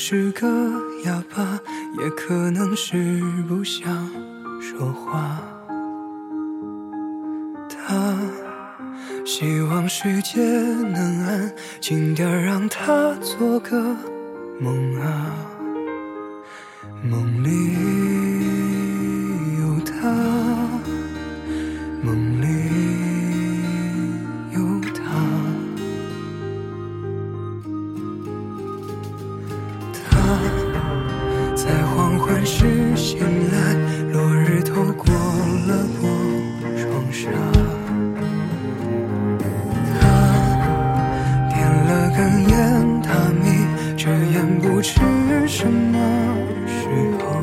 是个哑巴，也可能是不想说话。他希望世界能安静点，让他做个梦啊，梦里有他，梦里有他。他在黄昏时醒来，落日透过了玻窗纱。他点了根烟，他迷着烟，不知什么时候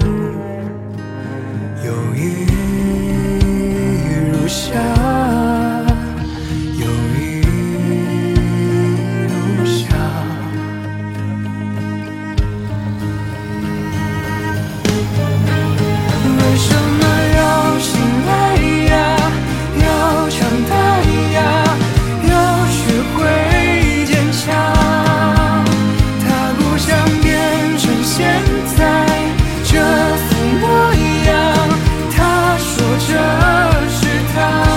有意如下，有意如下。为什么要醒来呀？要长大呀？要学会坚强？他不想变成现在这副模样，他说这是他。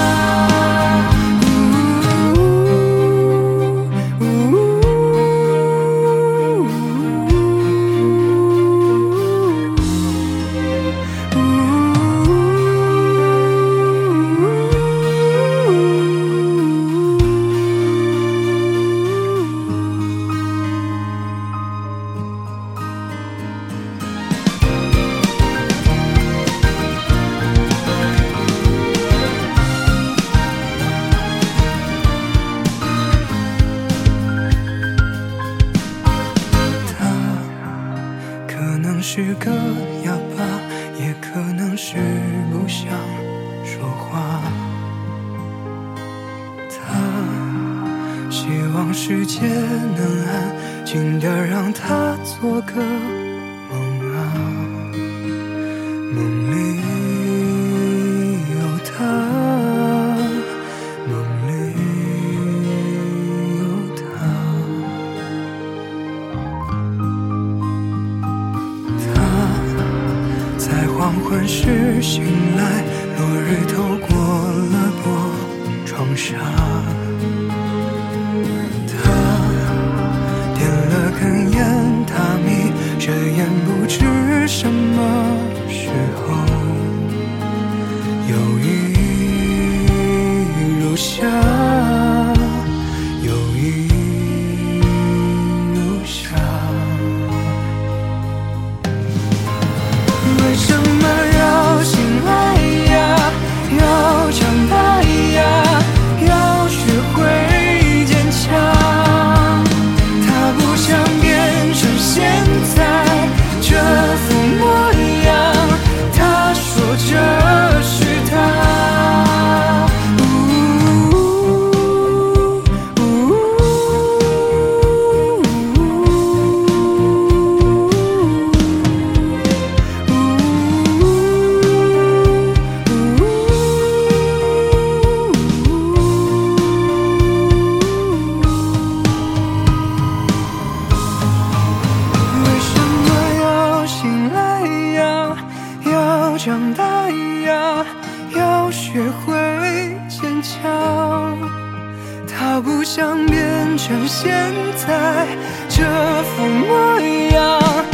是个哑巴，也可能是不想说话。他希望世界能安静点，让他做个梦啊，梦里有他，梦里有他。在黄昏时醒来，落日透过了玻窗纱。他点了根烟，他迷着烟，不知什么时候有意如下，有意如下。为什么要醒来呀？要长大呀？要学会坚强？他不想变成现在这副模样，他说这是他。长大呀，要学会坚强。他不想变成现在这副模样。